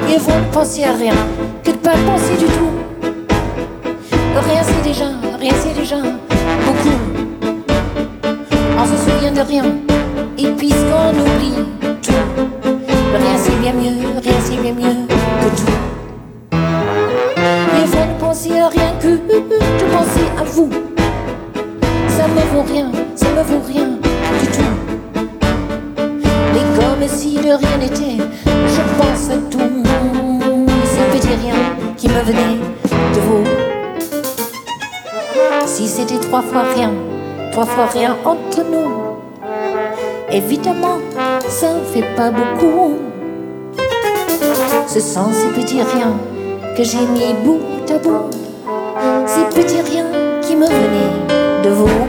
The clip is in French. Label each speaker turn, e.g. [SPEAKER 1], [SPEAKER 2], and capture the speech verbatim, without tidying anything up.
[SPEAKER 1] Mieux vaut ne penser à rien que de pas penser du tout. Rien c'est déjà, rien c'est déjà beaucoup. On se souvient de rien et puisqu'on oublie tout, rien c'est bien mieux, rien c'est bien mieux que tout. Mieux vaut ne penser à rien que de penser à vous. Ça me vaut rien, ça me vaut rien du tout. Mais comme si de rien n'était, je pense à tout. Ce petit rien qui me venait de vous. Si c'était trois fois rien, trois fois rien entre nous, évidemment, ça fait pas beaucoup. Ce sont ces petits riens que j'ai mis bout à bout, ces petits riens qui me venaient de vous.